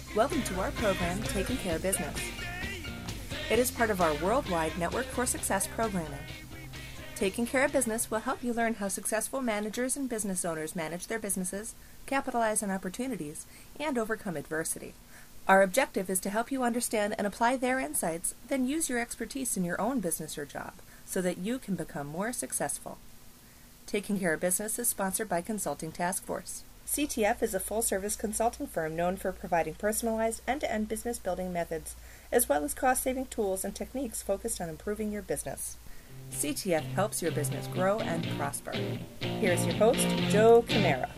Welcome to our program, Taking Care of Business. It is part of our worldwide Network for Success programming. Taking Care of Business will help you learn how successful managers and business owners manage their businesses, capitalize on opportunities, and overcome adversity. Our objective is to help you understand and apply their insights, then use your expertise in your own business or job so that you can become more successful. Taking Care of Business is sponsored by Consulting Task Force. CTF is a full-service consulting firm known for providing personalized end-to-end business building methods, as well as cost-saving tools and techniques focused on improving your business. CTF helps your business grow and prosper. Here's your host, Joe Camara.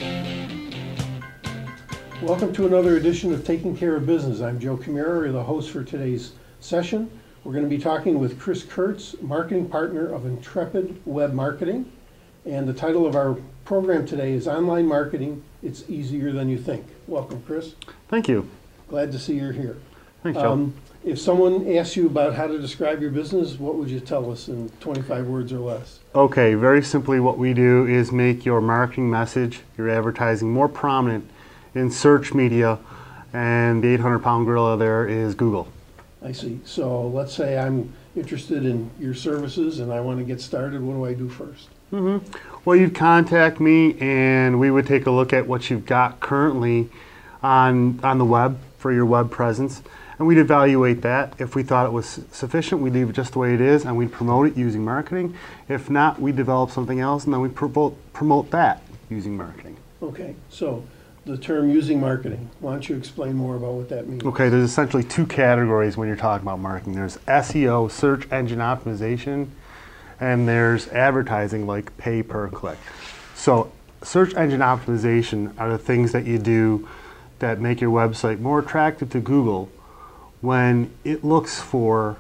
Welcome to another edition of Taking Care of Business. I'm Joe Camara, the host for today's session. We're going to be talking with Chris Kurtz, marketing partner of Intrepid Web Marketing. And the title of our program today is Online Marketing, It's Easier Than You Think. Welcome, Chris. Thank you. Glad to see you're here. Thanks, Joe. If someone asks you about how to describe your business, what would you tell us in 25 words or less? Okay, very simply what we do is make your marketing message, your advertising more prominent in search media, and the 800-pound gorilla there is Google. I see. So let's say I'm interested in your services and I want to get started. What do I do first? Well, you'd contact me and we would take a look at what you've got currently on the web for your web presence, and we'd evaluate that. If we thought it was sufficient, we'd leave it just the way it is and we'd promote it using marketing. If not, we'd develop something else and then we'd promote that using marketing. Okay, so the term using marketing, why don't you explain more about what that means? Okay, there's essentially two categories when you're talking about marketing. There's SEO, search engine optimization, and there's advertising like pay per click. So search engine optimization are the things that you do that make your website more attractive to Google when it looks for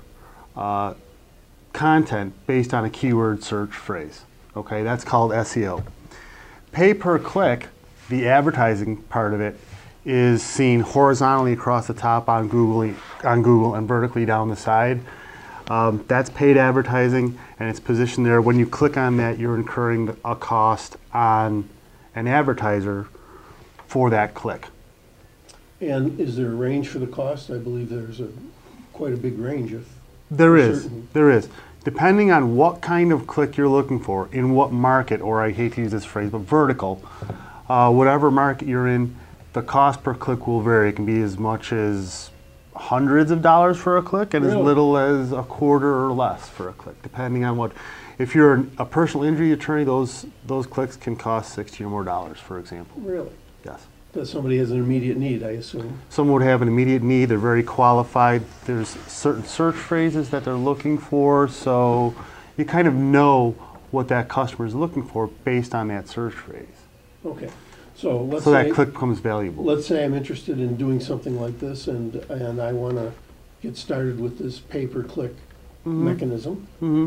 content based on a keyword search phrase. Okay, that's called SEO. Pay per click, the advertising part of it, is seen horizontally across the top on Google and vertically down the side. That's paid advertising, and it's positioned there. When you click on that, you're incurring a cost on an advertiser for that click. And is there a range for the cost? I believe there's quite a big range. There is. Depending on what kind of click you're looking for, in what market, or I hate to use this phrase, but vertical, whatever market you're in, the cost per click will vary. It can be as much as hundreds of dollars for a click and as little as a quarter or less for a click, depending on what. If you're a personal injury attorney, those clicks can cost $60 or more, for example. Really? Yes. That somebody has an immediate need, I assume. Someone would have an immediate need. They're very qualified. There's certain search phrases that they're looking for, so you kind of know what that customer is looking for based on that search phrase. Okay. So let's so say that click becomes valuable. Let's say I'm interested in doing something like this, and I want to get started with this pay-per-click mechanism.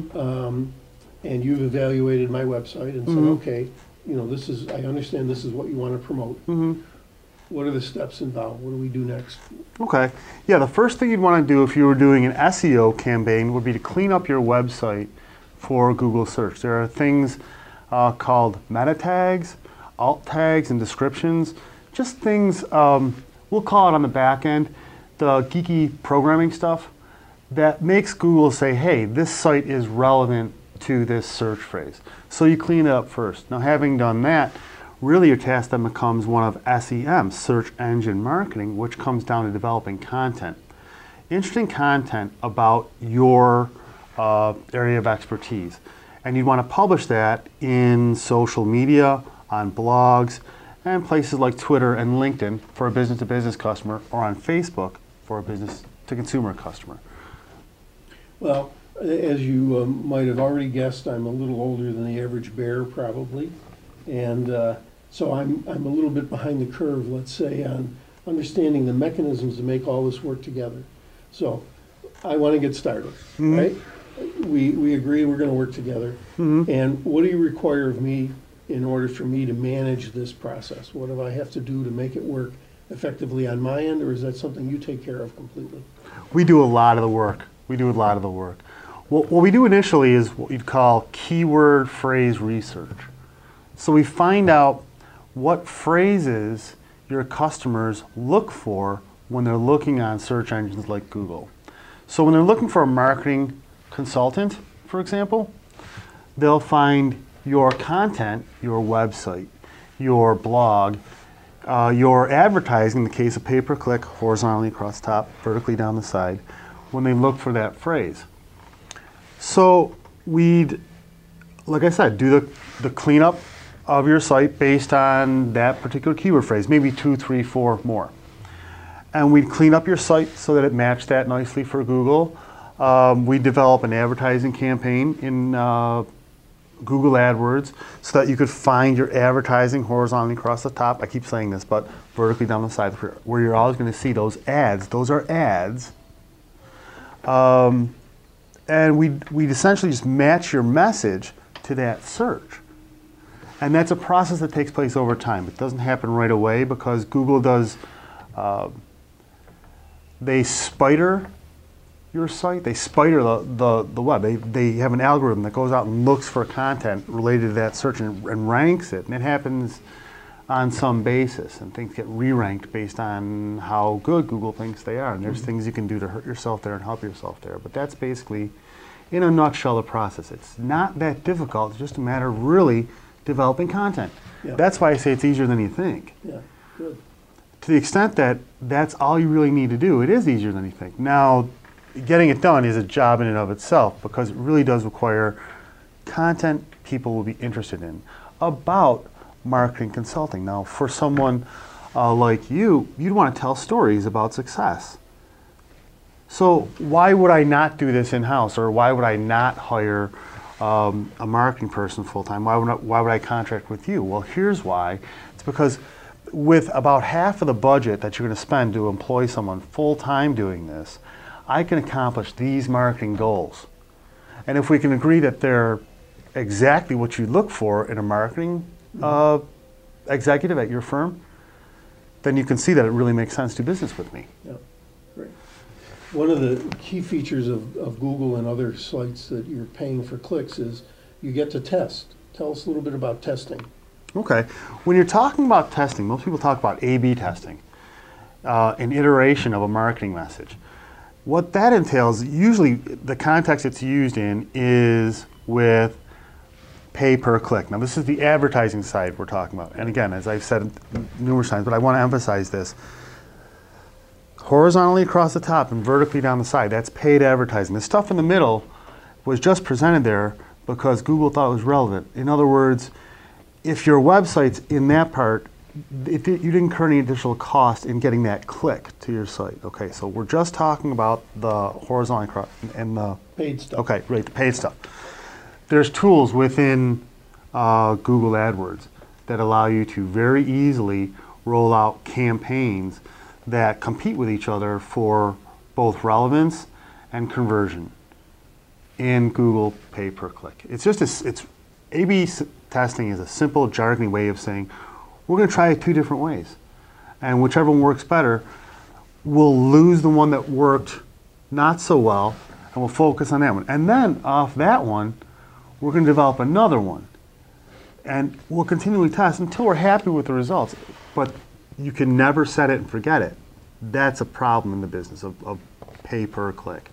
And you've evaluated my website and said, okay, I understand this is what you want to promote. What are the steps involved? What do we do next? Okay. Yeah, the first thing you'd want to do if you were doing an SEO campaign would be to clean up your website for Google search. There are things called meta tags, alt tags, and descriptions. Just things, we'll call it on the back end, the geeky programming stuff that makes Google say, hey, this site is relevant to this search phrase. So you clean it up first. Now, having done that, really your task then becomes one of SEM, search engine marketing, which comes down to developing content. Interesting content about your area of expertise. And you want to publish that in social media, on blogs, and places like Twitter and LinkedIn for a business-to-business customer, or on Facebook for a business-to-consumer customer. Well, as you might have already guessed, I'm a little older than the average bear, probably. And so I'm a little bit behind the curve, let's say, on understanding the mechanisms to make all this work together. So I want to get started, right? We agree we're going to work together. And what do you require of me in order for me to manage this process? What do I have to do to make it work effectively on my end, or is that something you take care of completely? We do a lot of the work. What we do initially is what you'd call keyword phrase research. So we find out what phrases your customers look for when they're looking on search engines like Google. So when they're looking for a marketing consultant, for example, they'll find your content, your website, your blog, your advertising, in the case of pay-per-click, horizontally across the top, vertically down the side, when they look for that phrase. So we'd, like I said, do the cleanup of your site based on that particular keyword phrase, maybe 2, 3, 4 more. And we'd clean up your site so that it matched that nicely for Google. We develop an advertising campaign in Google AdWords so that you could find your advertising horizontally across the top. I keep saying this, but vertically down the side where you're always going to see those ads. Those are ads. And we'd essentially just match your message to that search. And that's a process that takes place over time. It doesn't happen right away because Google does, they spider your site, they spider the web. They have an algorithm that goes out and looks for content related to that search and ranks it. And it happens on some basis. And things get re-ranked based on how good Google thinks they are. And there's things you can do to hurt yourself there and help yourself there. But that's basically, in a nutshell, the process. It's not that difficult. It's just a matter of really developing content. Yeah. That's why I say it's easier than you think. Yeah, good. To the extent that that's all you really need to do, it is easier than you think. Now, getting it done is a job in and of itself because it really does require content people will be interested in about marketing consulting. Now, for someone like you, you'd want to tell stories about success. So why would I not do this in-house, or why would I not hire a marketing person full-time? Why would I contract with you? Well, here's why. It's because with about half of the budget that you're going to spend to employ someone full-time doing this, I can accomplish these marketing goals. And if we can agree that they're exactly what you look for in a marketing executive at your firm, then you can see that it really makes sense to do business with me. Yeah, great. One of the key features of Google and other sites that you're paying for clicks is you get to test. Tell us a little bit about testing. Okay. When you're talking about testing, most people talk about A/B testing, an iteration of a marketing message. What that entails, usually the context it's used in is with pay per click. Now this is the advertising side we're talking about. And again, as I've said numerous times, but I want to emphasize this. Horizontally across the top and vertically down the side, that's paid advertising. The stuff in the middle was just presented there because Google thought it was relevant. In other words, if your website's in that part, you didn't incur any additional cost in getting that click to your site. Okay, so we're just talking about the horizontal across and the paid stuff. Okay, right, the paid stuff. There's tools within Google AdWords that allow you to very easily roll out campaigns that compete with each other for both relevance and conversion in Google pay-per-click. It's just it's A/B testing is a simple jargony way of saying we're going to try it 2 different ways, and whichever one works better, we'll lose the one that worked not so well, and we'll focus on that one. And then off that one, we're going to develop another one, and we'll continually test until we're happy with the results. But you can never set it and forget it. That's a problem in the business of pay per click.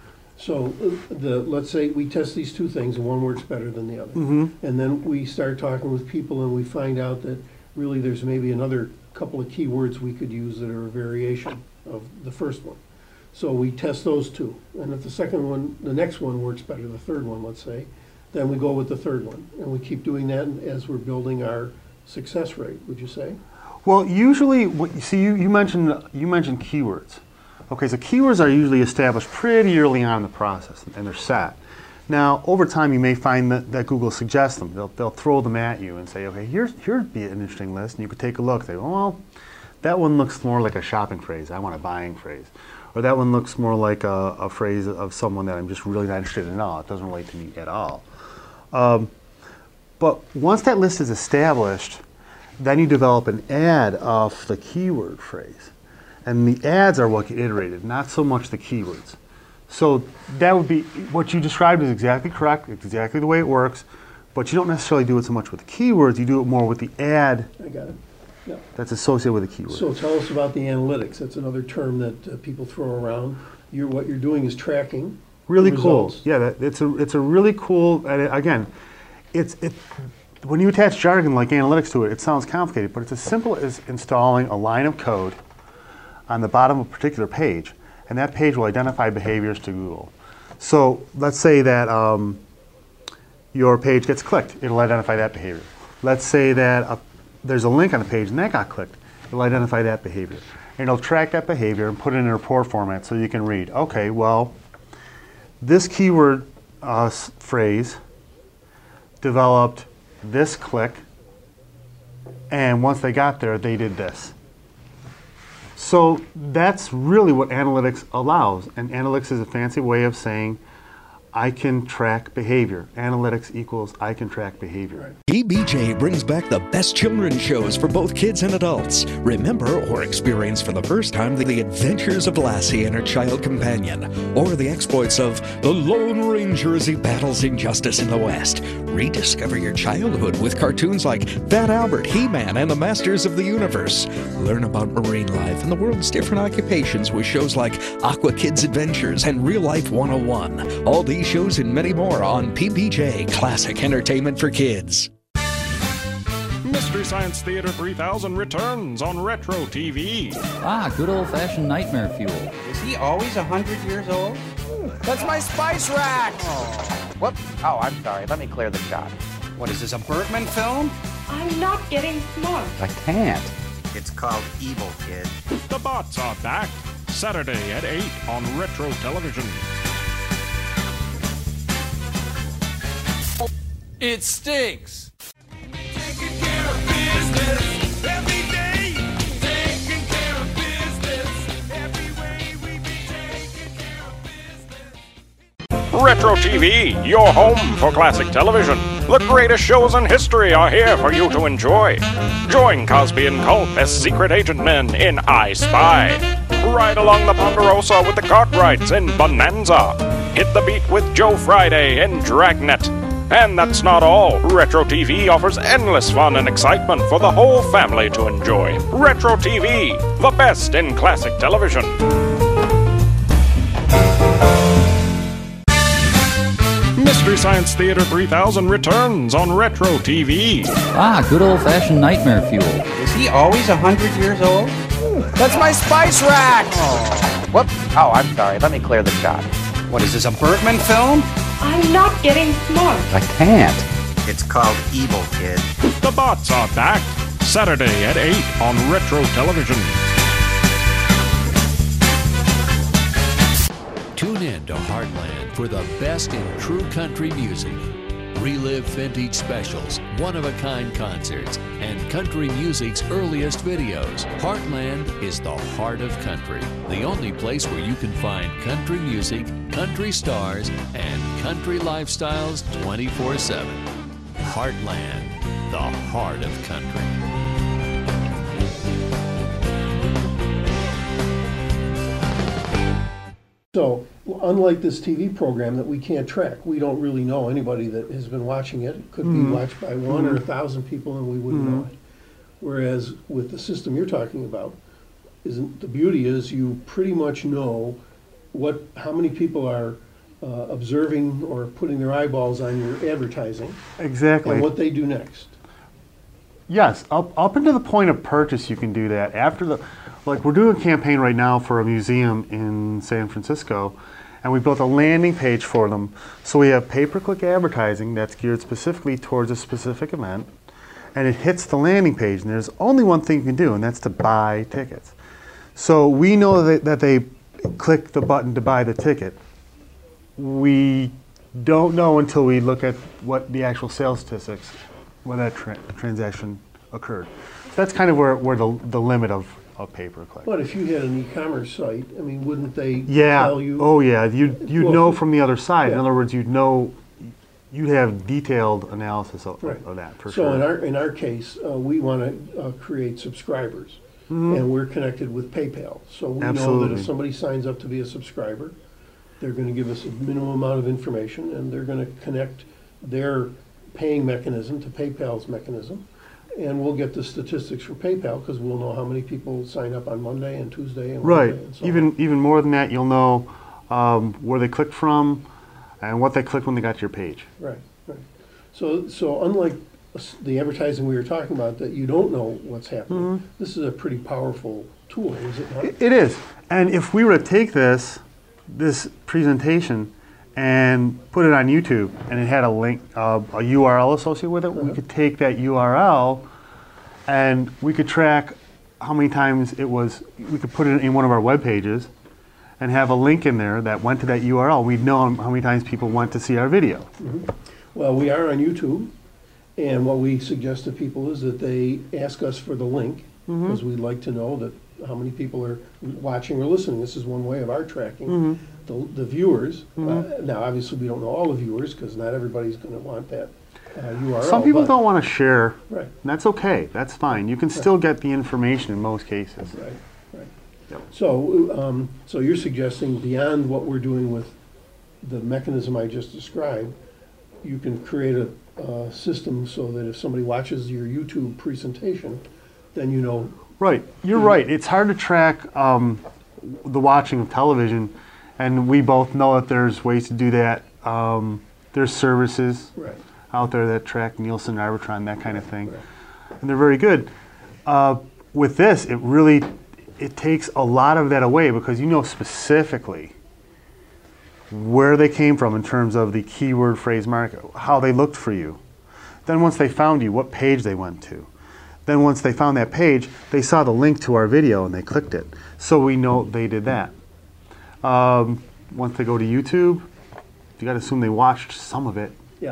So let's say we test these 2 things and one works better than the other. Mm-hmm. And then we start talking with people and we find out that really there's maybe another couple of keywords we could use that are a variation of the first one. So we test those 2. And if the next one works better, the third one, let's say, then we go with the third one. And we keep doing that as we're building our success rate, would you say? Well, usually, you mentioned keywords. Okay, so keywords are usually established pretty early on in the process, and they're set. Now, over time, you may find that Google suggests them. They'll throw them at you and say, okay, here'd be an interesting list, and you could take a look. Say, well, that one looks more like a shopping phrase. I want a buying phrase. Or that one looks more like a phrase of someone that I'm just really not interested in at all. It doesn't relate to me at all. But once that list is established, then you develop an ad off the keyword phrase. And the ads are what get iterated, not so much the keywords. So that would be, what you described is exactly correct, it's exactly the way it works, but you don't necessarily do it so much with the keywords, you do it more with the ad I got it. Yeah. that's associated with a keyword. So tell us about the analytics. That's another term that people throw around. What you're doing is tracking Really the cool. results. Yeah, it's a really cool. And again, when you attach jargon like analytics to it, it sounds complicated, but it's as simple as installing a line of code on the bottom of a particular page, and that page will identify behaviors to Google. So let's say that your page gets clicked, it'll identify that behavior. Let's say that there's a link on the page and that got clicked, it'll identify that behavior. And it'll track that behavior and put it in a report format so you can read, okay, well, this keyword phrase developed this click, and once they got there, they did this. So that's really what analytics allows. And analytics is a fancy way of saying I can track behavior. Analytics equals I can track behavior. PBJ brings back the best children's shows for both kids and adults. Remember or experience for the first time the adventures of Lassie and her child companion, or the exploits of the Lone Ranger as he battles injustice in the West. Rediscover your childhood with cartoons like Fat Albert, He-Man, and the Masters of the Universe. Learn about marine life and the world's different occupations with shows like Aqua Kids Adventures and Real Life 101. All these shows and many more on PBJ, classic entertainment for kids. Mystery Science Theater 3000 returns on Retro TV. Ah, good old-fashioned nightmare fuel. Is he always 100 years old? That's my spice rack! Whoops. Oh, I'm sorry. Let me clear the shot. What is this, a Bergman film? I'm not getting smart. I can't. It's called Evil Kid. The Bots are back. Saturday at 8 on Retro Television. It stinks! Taking care of business every day. Taking care of business every way. We be taking care of business. Retro TV, your home for classic television. The greatest shows in history are here for you to enjoy. Join Cosby and Culp as secret agent men in I Spy. Ride along the Ponderosa with the Cartwrights in Bonanza. Hit the beat with Joe Friday in Dragnet. And that's not all. Retro TV offers endless fun and excitement for the whole family to enjoy. Retro TV, the best in classic television. Mystery Science Theater 3000 returns on Retro TV. Ah, good old-fashioned nightmare fuel. Is he always 100 years old? That's my spice rack! Whoops. Oh, I'm sorry. Let me clear the shot. What is this, a Bergman film? I'm not getting smart. I can't. It's called Evil Kid. The Bots are back. Saturday at 8 on Retro Television. Tune in to Heartland for the best in true country music. Relive vintage specials, one-of-a-kind concerts, and country music's earliest videos. Heartland is the heart of country, the only place where you can find country music, country stars, and country lifestyles 24/7. Heartland, the heart of country. So, unlike this TV program that we can't track, we don't really know anybody that has been watching it. It could be watched by 1 or 1,000 people and we wouldn't know it. Whereas with the system you're talking about, the beauty is you pretty much know how many people are observing or putting their eyeballs on your advertising. Exactly. And what they do next. Yes, up until the point of purchase, you can do that. Like we're doing a campaign right now for a museum in San Francisco, and we built a landing page for them. So we have pay-per-click advertising that's geared specifically towards a specific event, and it hits the landing page, and there's only one thing you can do, and that's to buy tickets. So we know that they click the button to buy the ticket. We don't know until we look at what the actual sales statistics, when that transaction occurred. So that's kind of where the limit of pay-per-click. But if you had an e-commerce site, I mean, wouldn't they Yeah. tell you? Oh, yeah. You'd know from the other side. Yeah. In other words, you'd have detailed analysis of that for so sure. So in our case, we want to create subscribers, and we're connected with PayPal. So we know that if somebody signs up to be a subscriber, they're going to give us a minimum amount of information, and they're going to connect their paying mechanism to PayPal's mechanism, and we'll get the statistics from PayPal because we'll know how many people sign up on Monday and Tuesday and Right. Wednesday and so on. Even more than that, you'll know where they clicked from and what they clicked when they got to your page. Right, right. So unlike the advertising we were talking about that you don't know what's happening, this is a pretty powerful tool, is it not? It is. And if we were to take this presentation and put it on YouTube and it had a link, a URL associated with it, we could take that URL and we could track how many times it was, we could put it in one of our web pages and have a link in there that went to that URL. We'd know how many times people went to see our video. Well, we are on YouTube, and what we suggest to people is that they ask us for the link, because we'd like to know that how many people are watching or listening. This is one way of our tracking the viewers. Now, obviously, we don't know all the viewers, because not everybody's going to want that URL. Some people don't want to share. Right. And that's okay. That's fine. You can still get the information in most cases. Right, right. Yep. So you're suggesting beyond what we're doing with the mechanism I just described, you can create a system so that if somebody watches your YouTube presentation, then you know. Right, you're right. It's hard to track the watching of television, and we both know that there's ways to do that. There's services out there that track Nielsen, Arbitron, that kind of thing, and they're very good. With this, it takes a lot of that away because you know specifically where they came from in terms of the keyword phrase market, how they looked for you. Then once they found you, what page they went to. Then once they found that page, they saw the link to our video and they clicked it. So we know they did that. Once they go to YouTube, you got to assume they watched some of it. Yeah.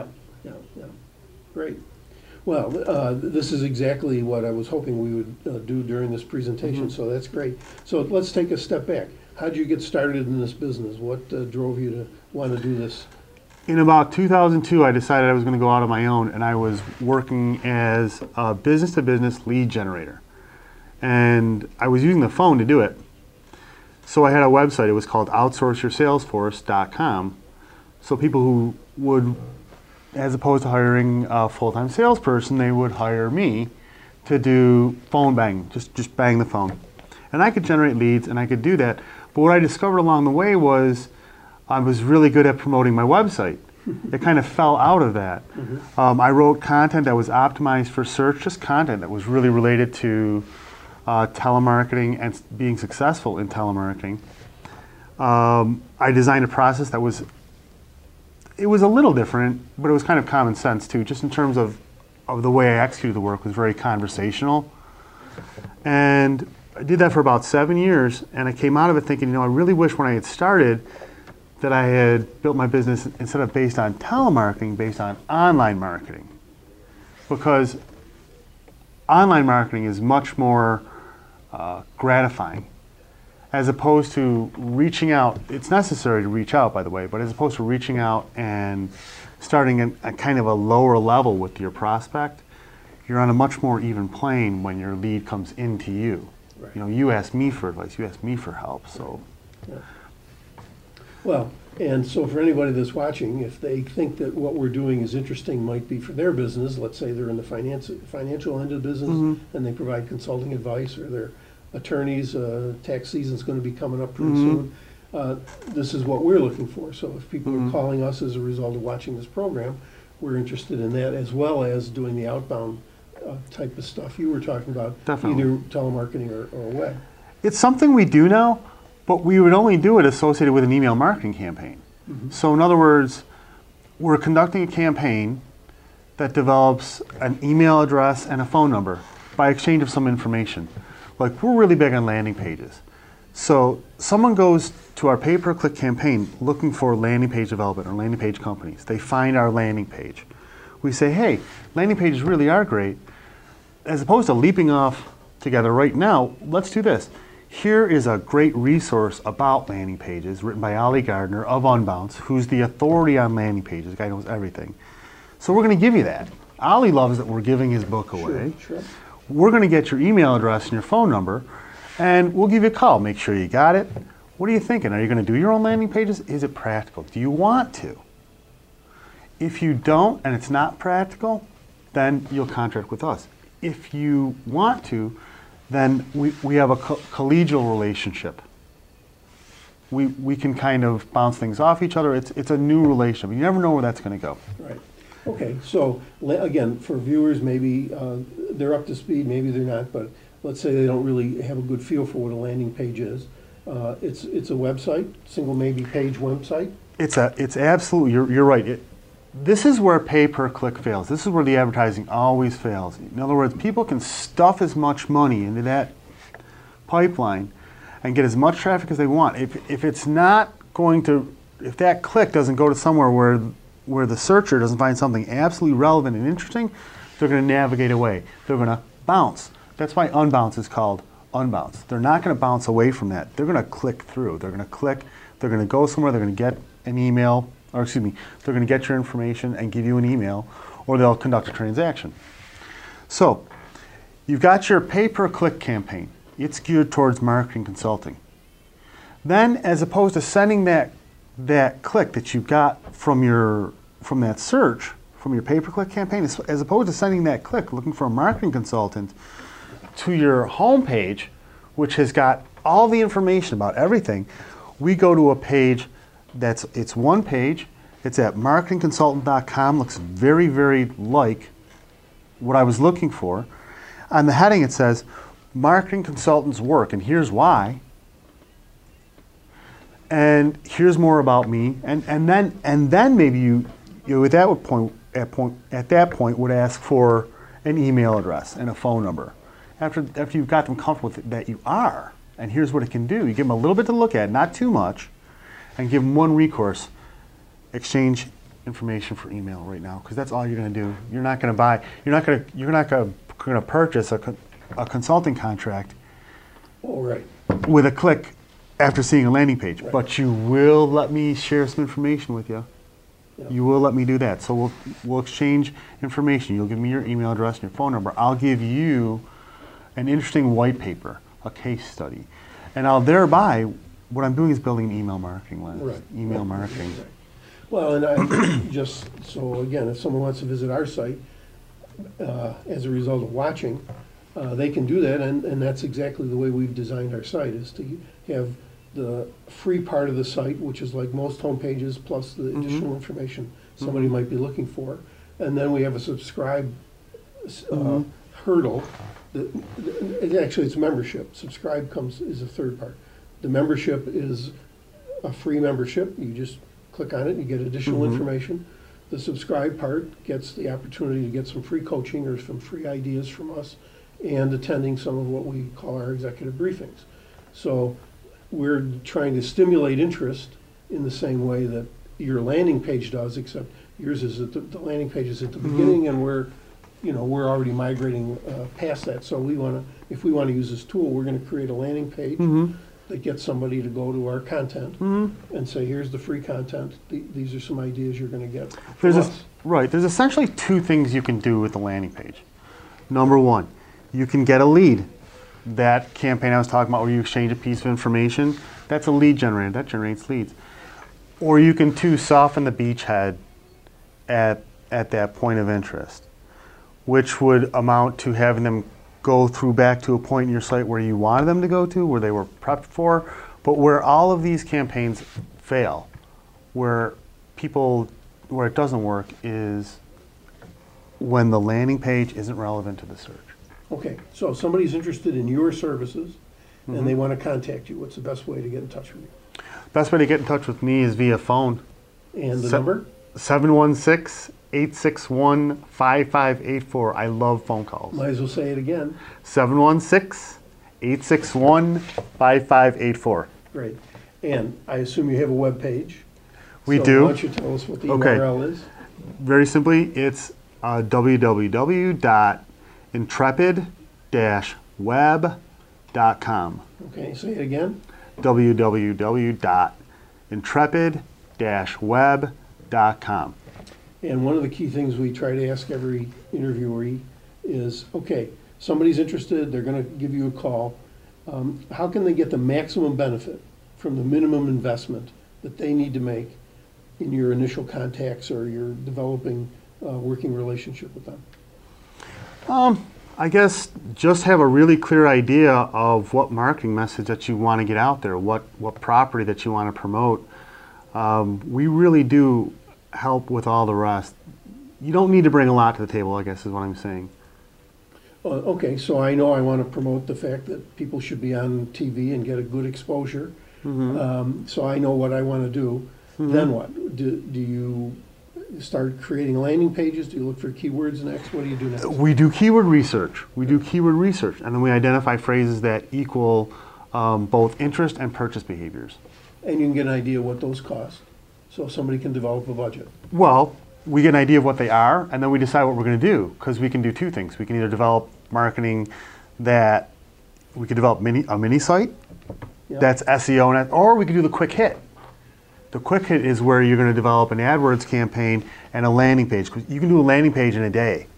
Great. Well, this is exactly what I was hoping we would do during this presentation, so that's great. So let's take a step back. How did you get started in this business? What drove you to want to do this? In about 2002, I decided I was going to go out on my own, and I was working as a business-to-business lead generator. And I was using the phone to do it. So I had a website. It was called OutsourceYourSalesforce.com. So people who would, as opposed to hiring a full-time salesperson, they would hire me to do phone bang, just bang the phone. And I could generate leads, and I could do that. But what I discovered along the way was I was really good at promoting my website. It kind of fell out of that. I wrote content that was optimized for search, just content that was really related to telemarketing and being successful in telemarketing. I designed a process that was a little different, but it was kind of common sense too, just in terms of the way I executed the work was very conversational. And I did that for about 7 years, and I came out of it thinking, I really wish when I had started that I had built my business instead of based on telemarketing, based on online marketing. Because online marketing is much more gratifying as opposed to reaching out. It's necessary to reach out, by the way, but as opposed to reaching out and starting at kind of a lower level with your prospect, you're on a much more even plane when your lead comes into you. Right. You ask me for advice, you ask me for help. So, well, and so for anybody that's watching, if they think that what we're doing is interesting, might be for their business. Let's say they're in the financial end of the business, and they provide consulting advice, or they're attorneys. Tax season's going to be coming up pretty soon. This is what we're looking for. So if people are calling us as a result of watching this program, we're interested in that, as well as doing the outbound type of stuff you were talking about, Definitely. either telemarketing or web. It's something we do now, but we would only do it associated with an email marketing campaign. So in other words, we're conducting a campaign that develops an email address and a phone number by exchange of some information. Like, we're really big on landing pages. So someone goes to our pay-per-click campaign looking for landing page development or landing page companies. They find our landing page. We say, hey, landing pages really are great. As opposed to leaping off together right now, let's do this. Here is a great resource about landing pages written by Ollie Gardner of Unbounce, who's the authority on landing pages. The guy knows everything. So we're going to give you that. Ollie loves that we're giving his book away. Sure. We're going to get your email address and your phone number, and we'll give you a call. Make sure you got it. What are you thinking? Are you going to do your own landing pages? Is it practical? Do you want to? If you don't and it's not practical, then you'll contract with us. if you want to, then we have a collegial relationship. We can kind of bounce things off each other. It's a new relationship. You never know where that's going to go. Right. Okay, so again, for viewers, maybe they're up to speed, maybe they're not, but let's say they don't really have a good feel for what a landing page is. It's a website, single maybe page website. It's absolutely, you're right. This is where pay-per-click fails. This is where the advertising always fails. In other words, people can stuff as much money into that pipeline and get as much traffic as they want. If it's not going to, if that click doesn't go to somewhere where the searcher doesn't find something absolutely relevant and interesting, they're going to navigate away. They're going to bounce. That's why unbounce is called unbounce. They're not going to bounce away from that. They're going to click through. They're going to click. They're going to go somewhere. They're going to get an email, or excuse me, they're going to get your information and give you an email, or they'll conduct a transaction. So you've got your pay-per-click campaign. It's geared towards marketing consulting. Then, as opposed to sending that click that you got from that search, from your pay-per-click campaign, as opposed to sending that click looking for a marketing consultant to your homepage, which has got all the information about everything, we go to a page it's one page. It's at marketingconsultant.com. Looks very, very like what I was looking for. On the heading it says, Marketing Consultants Work, and here's why. And here's more about me. And then maybe you at that point would ask for an email address and a phone number. After you've got them comfortable with it, that you are, and here's what it can do. You give them a little bit to look at, not too much, and give them one recourse. Exchange information for email right now, because that's all you're going to do. You're not going to buy. You're not going to purchase a consulting contract. Oh, right. With a click after seeing a landing page. Right. But you will let me share some information with you. Yeah. You will let me do that. So we'll exchange information. You'll give me your email address and your phone number. I'll give you an interesting white paper, a case study, and I'll thereby. What I'm doing is building an email marketing list. Right. Email marketing. Right. Well, and I just, so again, if someone wants to visit our site, as a result of watching, they can do that, and that's exactly the way we've designed our site, is to have the free part of the site, which is like most homepages, plus the additional information somebody might be looking for. And then we have a subscribe hurdle. Actually, it's membership. Subscribe is a third part. The membership is a free membership. You just click on it and you get additional information. The subscribe part gets the opportunity to get some free coaching or some free ideas from us and attending some of what we call our executive briefings. So we're trying to stimulate interest in the same way that your landing page does, except yours is at the landing page is at the beginning, and we're already migrating past that. So if we want to use this tool, we're going to create a landing page that gets somebody to go to our content and say, here's the free content. These are some ideas you're going to get from us. Right. There's essentially two things you can do with the landing page. Number one, you can get a lead. That campaign I was talking about where you exchange a piece of information, that's a lead generator. That generates leads. Or you can, too, soften the beachhead at that point of interest, which would amount to having them go through back to a point in your site where you wanted them to go to, where they were prepped for, but where all of these campaigns fail, where it doesn't work is when the landing page isn't relevant to the search. Okay, so if somebody's interested in your services and they want to contact you, what's the best way to get in touch with you? Best way to get in touch with me is via phone. And the number? 716-861-5584. I love phone calls. Might as well say it again. 716-861-5584. Great. And I assume you have a web page. We do. Why don't you tell us what the URL is? Very simply, it's www.intrepid-web.com. Okay, say it again. www.intrepid-web.com. And one of the key things we try to ask every interviewee is, okay, somebody's interested, they're going to give you a call. How can they get the maximum benefit from the minimum investment that they need to make in your initial contacts or your developing working relationship with them? I guess just have a really clear idea of what marketing message that you want to get out there, what property that you want to promote. We really do help with all the rest. You don't need to bring a lot to the table, I guess is what I'm saying. Okay, so I know I want to promote the fact that people should be on TV and get a good exposure. So I know what I want to do. Then what? Do you start creating landing pages? Do you look for keywords next? What do you do next? We do keyword research. And then we identify phrases that equal both interest and purchase behaviors. And you can get an idea what those cost, so somebody can develop a budget. Well, we get an idea of what they are, and then we decide what we're going to do, because we can do two things. We can either develop marketing that we could develop a mini site that's SEO, or we could do the quick hit. The quick hit is where you're going to develop an AdWords campaign and a landing page. You can do a landing page in a day.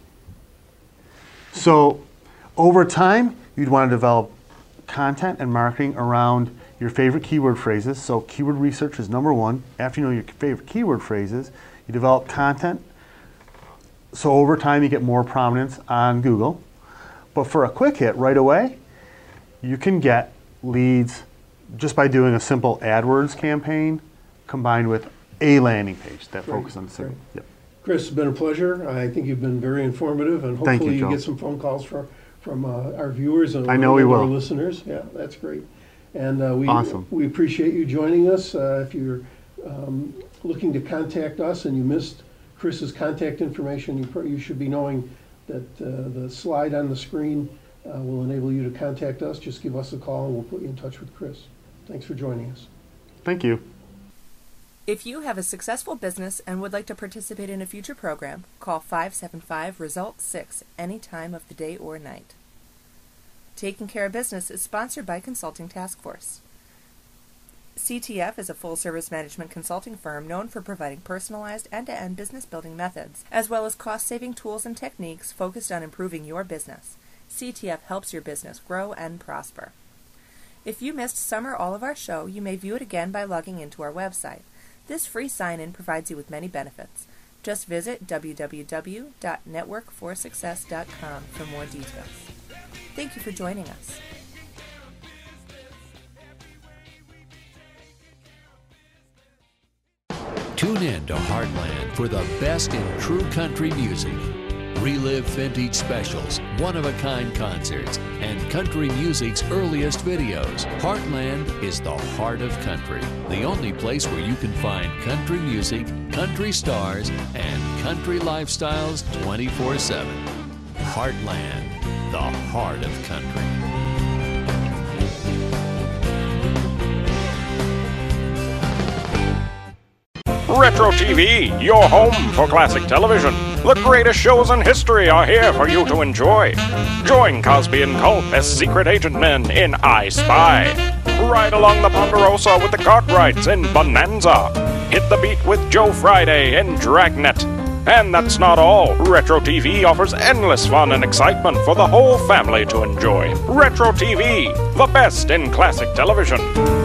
So over time, you'd want to develop content and marketing around your favorite keyword phrases. So keyword research is number one. After you know your favorite keyword phrases, you develop content. So over time, you get more prominence on Google. But for a quick hit right away, you can get leads just by doing a simple AdWords campaign combined with a landing page that focuses on the signal. Yep. Chris, it's been a pleasure. I think you've been very informative, and hopefully you get some phone calls from our viewers and our listeners. Yeah, that's great. And we appreciate you joining us. If you're looking to contact us and you missed Chris's contact information, you should be knowing that the slide on the screen will enable you to contact us. Just give us a call and we'll put you in touch with Chris. Thanks for joining us. Thank you. If you have a successful business and would like to participate in a future program, call 575-RESULT-6 any time of the day or night. Taking Care of Business is sponsored by Consulting Task Force. CTF is a full-service management consulting firm known for providing personalized end-to-end business building methods, as well as cost-saving tools and techniques focused on improving your business. CTF helps your business grow and prosper. If you missed some or all of our show, you may view it again by logging into our website. This free sign-in provides you with many benefits. Just visit www.networkforsuccess.com for more details. Thank you for joining us. Tune in to Heartland for the best in true country music. Relive vintage specials, one-of-a-kind concerts, and country music's earliest videos. Heartland is the heart of country, the only place where you can find country music, country stars, and country lifestyles 24/7. Heartland, the heart of country. Retro TV, your home for classic television. The greatest shows in history are here for you to enjoy. Join Cosby and Culp as secret agent men in I Spy. Ride along the Ponderosa with the Cartwrights in Bonanza. Hit the beat with Joe Friday in Dragnet. And that's not all. Retro TV offers endless fun and excitement for the whole family to enjoy. Retro TV, the best in classic television.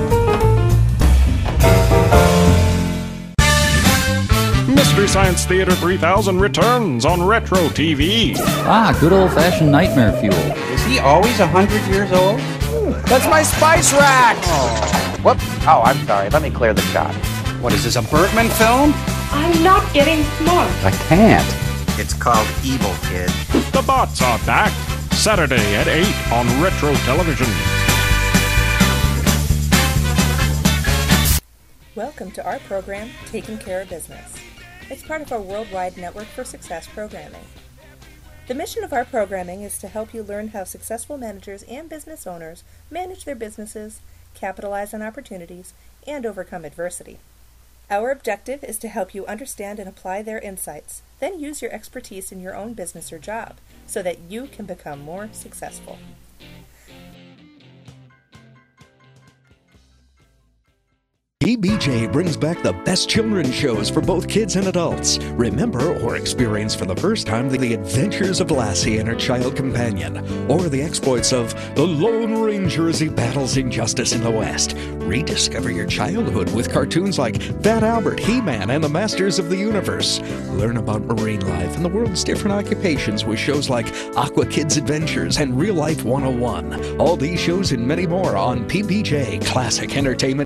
Mystery Science Theater 3000 returns on Retro TV. Ah, good old-fashioned nightmare fuel. Is he always 100 years old? That's my spice rack! Whoop. Oh, I'm sorry. Let me clear the shot. What is this, a Bergman film? I'm not getting smart. I can't. It's called Evil Kid. The Bots are back. Saturday at 8 on Retro Television. Welcome to our program, Taking Care of Business. It's part of our worldwide Network for Success programming. The mission of our programming is to help you learn how successful managers and business owners manage their businesses, capitalize on opportunities, and overcome adversity. Our objective is to help you understand and apply their insights, then use your expertise in your own business or job so that you can become more successful. PBJ brings back the best children's shows for both kids and adults. Remember or experience for the first time the adventures of Lassie and her child companion, or the exploits of the Lone Ranger as he battles injustice in the West. Rediscover your childhood with cartoons like Fat Albert, He-Man, and the Masters of the Universe. Learn about marine life and the world's different occupations with shows like Aqua Kids Adventures and Real Life 101. All these shows and many more on PBJ Classic Entertainment.